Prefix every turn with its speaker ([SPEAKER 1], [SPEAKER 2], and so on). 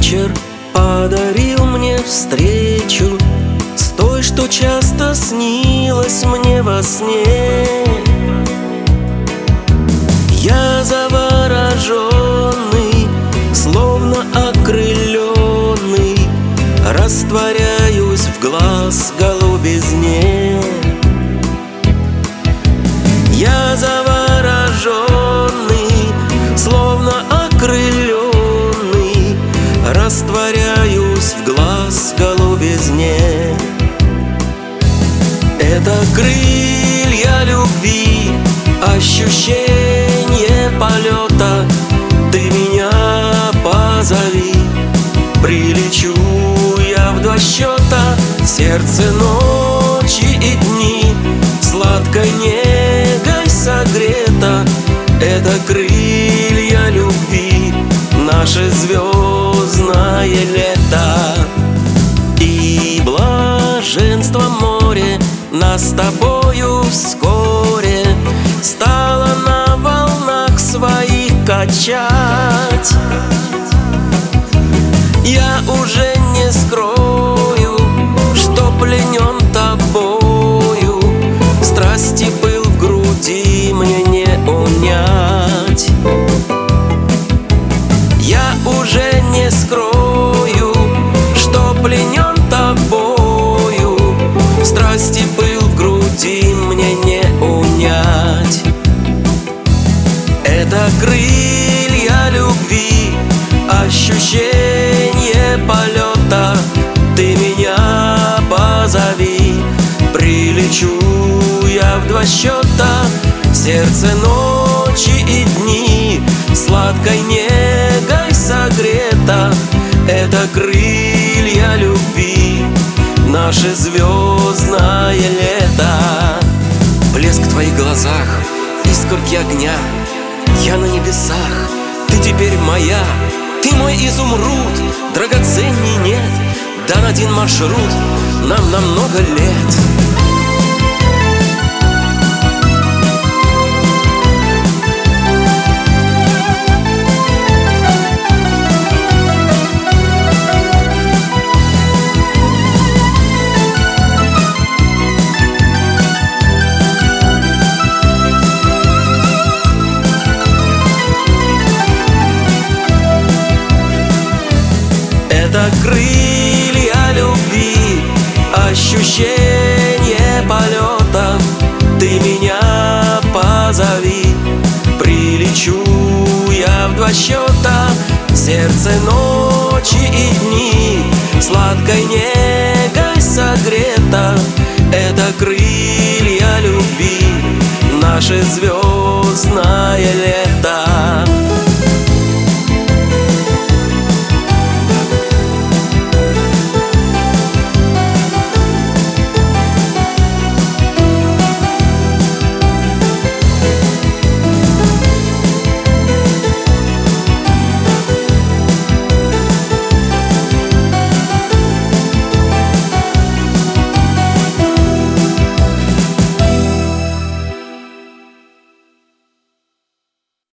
[SPEAKER 1] вечер подарил мне встречу с той, что часто снилась мне во сне. Я завороженный, словно окрыленный, растворяюсь в глаз голубизне. Я завороженный, словно окрыленный, растворяюсь в глаз голубизне. Это крылья любви, ощущение полета. Ты меня позови, прилечу я в 2 счета. Сердце ночи и дни сладкой негой согрето. Это крылья любви, наше звездное лето. И блаженство море нас с тобою вскоре стало на волнах своих качать. Я уже не скрою, что пленен тобою. Страсти пыл в груди мне не унять. Я уже не скрою, что пленен тобою. Страсти пыл в груди мне не унять. Это крылья любви, ощущение полета. Ты меня позови, прилечу я в 2 счета. Сердце ночи и дни сладкой негой согрето. Это крылья любви, наше звездное лето. Блеск в твоих глазах, искорки огня. Я на небесах, ты теперь моя. Ты мой изумруд, драгоценней нет. Дан один маршрут нам на много лет. Это крылья любви, ощущение полета. Ты меня позови, прилечу я в 2 счета. Сердце ночи и дни сладкой негой согрето. Это крылья любви, наше звездное лето.